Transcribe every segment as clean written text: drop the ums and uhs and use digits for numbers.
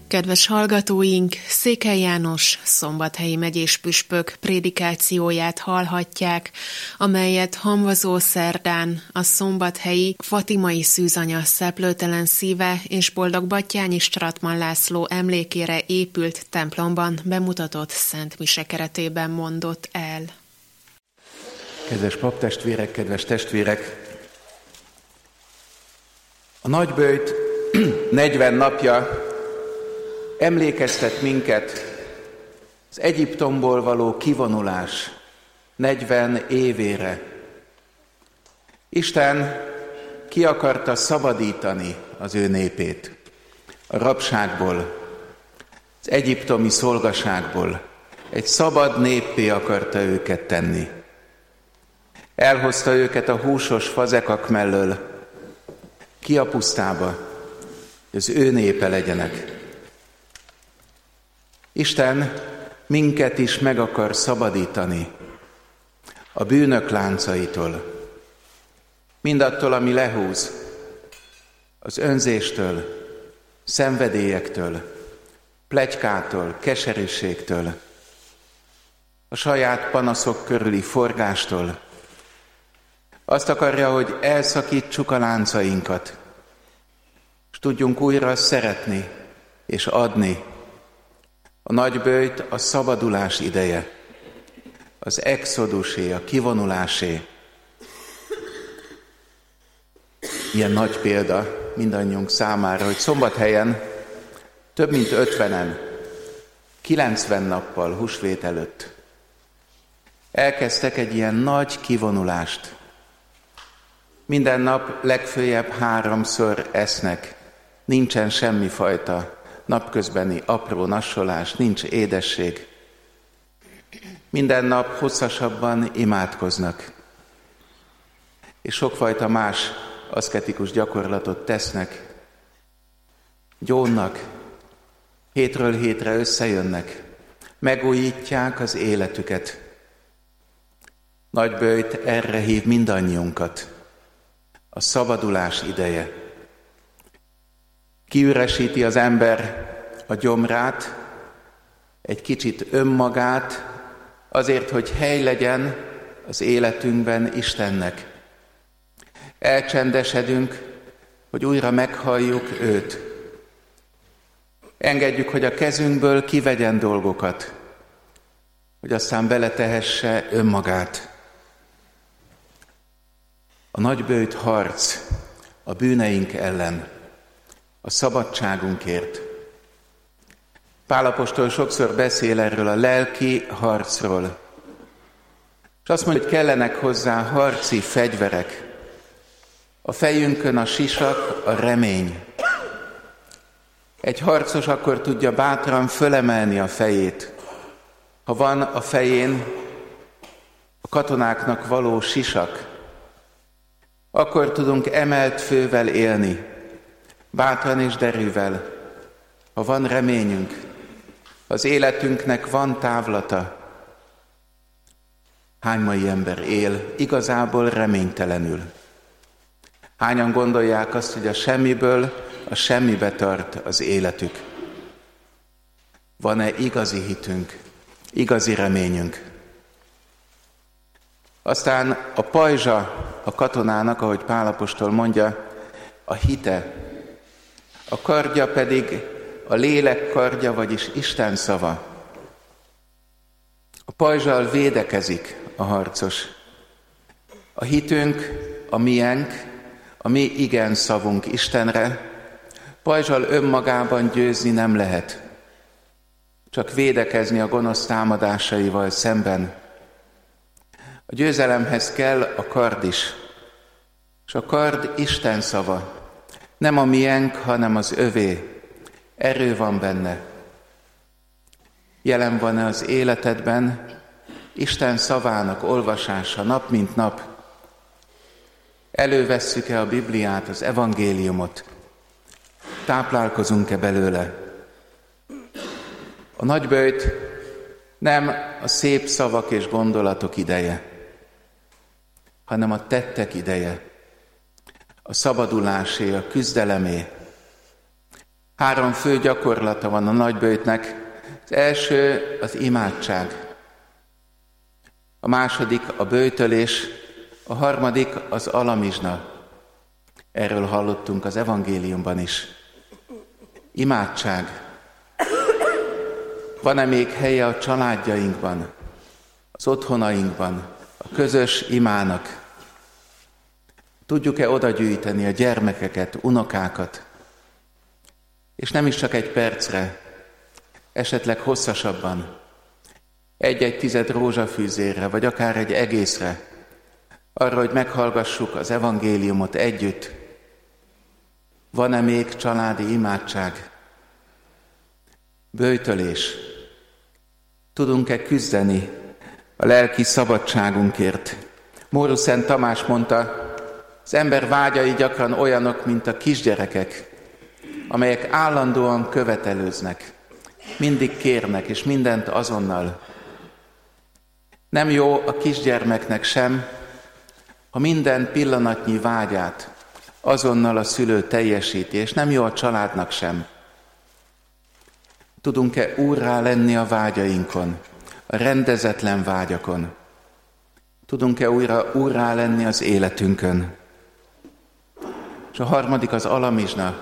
Kedves hallgatóink, Székely János szombathelyi megyés püspök prédikációját hallhatják, amelyet hamvazó szerdán a szombathelyi Fatimai Szűzanya szeplőtelen szíve és boldog Batthyányi Stratman László emlékére épült templomban bemutatott szent mise keretében mondott el. Kedves paptestvérek, kedves testvérek! A nagyböjt 40 napja emlékeztet minket az Egyiptomból való kivonulás 40 évére. Isten ki akarta szabadítani az ő népét a rabságból, az egyiptomi szolgaságból. Egy szabad néppé akarta őket tenni. Elhozta őket a húsos fazekak mellől ki a pusztába, hogy az ő népe legyenek. Isten minket is meg akar szabadítani a bűnök láncaitól, mindattól, ami lehúz, az önzéstől, szenvedélyektől, pletykától, keserűségtől, a saját panaszok körüli forgástól. Azt akarja, hogy elszakítsuk a láncainkat, és tudjunk újra szeretni és adni. A nagyböjt a szabadulás ideje, az exodusé, a kivonulásé. Ilyen nagy példa mindannyiunk számára, hogy Szombathelyen több mint 50-en, 90 nappal húsvét előtt elkezdtek egy ilyen nagy kivonulást. Minden nap legföljebb 3-szor esznek, nincsen semmifajta napközbeni apró nassolás, nincs édesség. Minden nap hosszasabban imádkoznak, és sokfajta más aszketikus gyakorlatot tesznek. Gyónnak, hétről hétre összejönnek, megújítják az életüket. Nagyböjt erre hív mindannyiunkat. A szabadulás ideje. Kiüresíti az ember a gyomrát, egy kicsit önmagát, azért, hogy hely legyen az életünkben Istennek. Elcsendesedünk, hogy újra meghalljuk őt. Engedjük, hogy a kezünkből kivegyen dolgokat, hogy aztán beletehesse önmagát. A nagyböjt harc a bűneink ellen, a szabadságunkért. Pál apostol sokszor beszél erről a lelki harcról. És azt mondja, hogy kellenek hozzá harci fegyverek. A fejünkön a sisak, a remény. Egy harcos akkor tudja bátran fölemelni a fejét, ha van a fején a katonáknak való sisak. Akkor tudunk emelt fővel élni, bátran és derűvel, ha van reményünk, az életünknek van távlata. Hány mai ember él igazából reménytelenül? Hányan gondolják azt, hogy a semmiből a semmibe tart az életük? Van-e igazi hitünk, igazi reményünk? Aztán a pajzsa a katonának, ahogy Pál apostol mondja, a hite. A kardja pedig a lélek kardja, vagyis Isten szava. A pajzsal védekezik a harcos. A hitünk, a miénk, a mi igen szavunk Istenre, pajzsal önmagában győzni nem lehet. Csak védekezni a gonosz támadásaival szemben. A győzelemhez kell a kard is. És a kard Isten szava. Nem a miénk, hanem az övé. Erő van benne. Jelen van-e az életedben Isten szavának olvasása nap mint nap? Elővesszük-e a Bibliát, az evangéliumot? Táplálkozunk-e belőle? A nagyböjt nem a szép szavak és gondolatok ideje, hanem a tettek ideje, a szabadulásé, a küzdelemé. 3 fő gyakorlata van a nagyböjtnek. Az első az imádság, a második a böjtölés, a harmadik az alamizsna. Erről hallottunk az evangéliumban is. Imádság. Van-e még helye a családjainkban, az otthonainkban, a közös imának? Tudjuk-e oda gyűjteni a gyermekeket, unokákat? És nem is csak egy percre, esetleg hosszasabban, 1/10 rózsafűzérre, vagy akár egy egészre, arra, hogy meghallgassuk az evangéliumot együtt. Van-e még családi imádság? Böjtölés. Tudunk-e küzdeni a lelki szabadságunkért? Móru Szent Tamás mondta, az ember vágyai gyakran olyanok, mint a kisgyerekek, amelyek állandóan követelőznek, mindig kérnek, és mindent azonnal. Nem jó a kisgyermeknek sem, ha minden pillanatnyi vágyát azonnal a szülő teljesíti, és nem jó a családnak sem. Tudunk-e úrrá lenni a vágyainkon, a rendezetlen vágyakon? Tudunk-e újra úrrá lenni az életünkön? És a harmadik az alamizsna.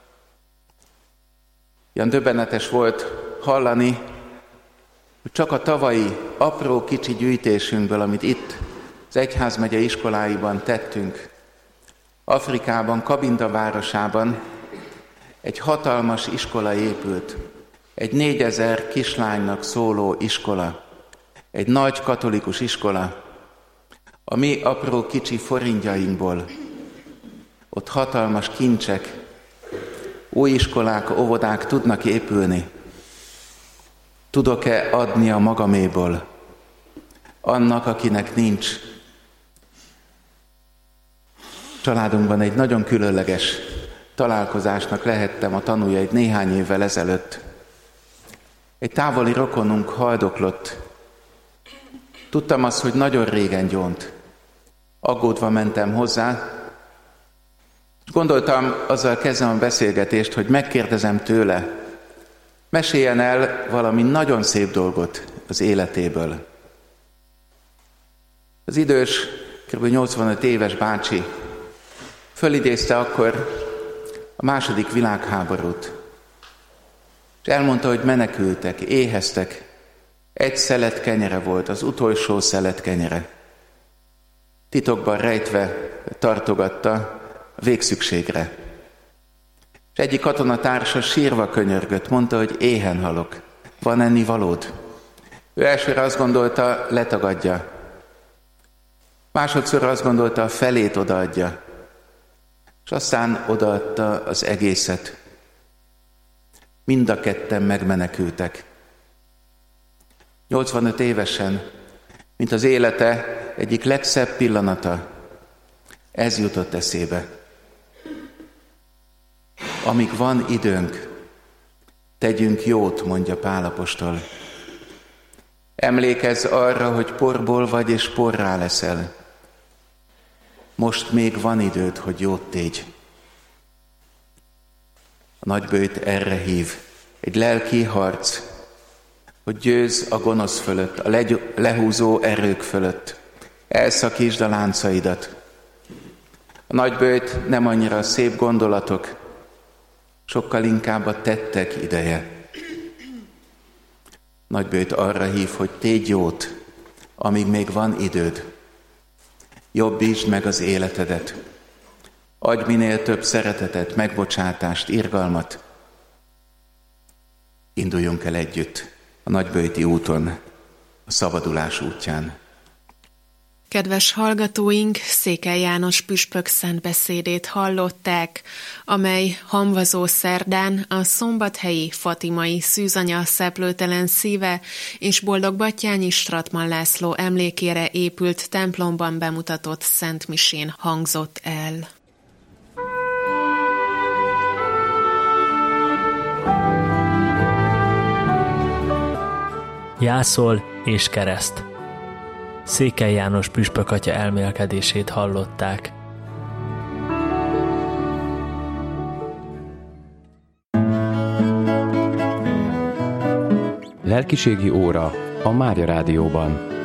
Ilyen döbbenetes volt hallani, hogy csak a tavalyi apró kicsi gyűjtésünkből, amit itt az egyházmegye iskoláiban tettünk, Afrikában, Kabinda városában egy hatalmas iskola épült, egy 4000 kislánynak szóló iskola, egy nagy katolikus iskola, a mi apró kicsi forintjainkból. Ott hatalmas kincsek, új iskolák, óvodák tudnak épülni. Tudok-e adni a magaméból annak, akinek nincs? Családunkban egy nagyon különleges találkozásnak lehettem a tanúja egy néhány évvel ezelőtt. Egy távoli rokonunk haldoklott. Tudtam azt, hogy nagyon régen gyónt. Aggódva mentem hozzá, és gondoltam, azzal kezdem a beszélgetést, hogy megkérdezem tőle, meséljen el valami nagyon szép dolgot az életéből. Az idős, kb. 85 éves bácsi fölidézte akkor a II. Világháborút, és elmondta, hogy menekültek, éheztek. Egy szelet kenyere volt, az utolsó szelet kenyere. Titokban rejtve tartogatta a végszükségre. És egyik katonatársa sírva könyörgött, mondta, hogy éhen halok, van ennivalód? Ő elsőre azt gondolta, letagadja. Másodszor azt gondolta, a felét odaadja. És aztán odaadta az egészet. Mind a ketten megmenekültek. 85 évesen, mint az élete egyik legszebb pillanata, ez jutott eszébe. Amíg van időnk, tegyünk jót, mondja Pál apostol. Emlékezz arra, hogy porból vagy, és porrá leszel. Most még van időd, hogy jót tégy. A nagyböjt erre hív. Egy lelki harc, hogy győzz a gonosz fölött, a lehúzó erők fölött. Elszakítsd a láncaidat. A nagyböjt nem annyira a szép gondolatok, sokkal inkább a tettek ideje. Nagyböjt arra hív, hogy tégy jót, amíg még van időd. Jobbítsd meg az életedet. Adj minél több szeretetet, megbocsátást, irgalmat. Induljunk el együtt a nagyböjti úton, a szabadulás útján. Kedves hallgatóink, Székely János püspök szentbeszédét hallották, amely hamvazó szerdán a szombathelyi fatimai szűzanya szeplőtelen szíve és Boldogbattyányi Stratman László emlékére épült templomban bemutatott szentmisén hangzott el. Jászol és kereszt. Székely János püspök atya elmélkedését hallották. Lelkiségi óra a Mária Rádióban.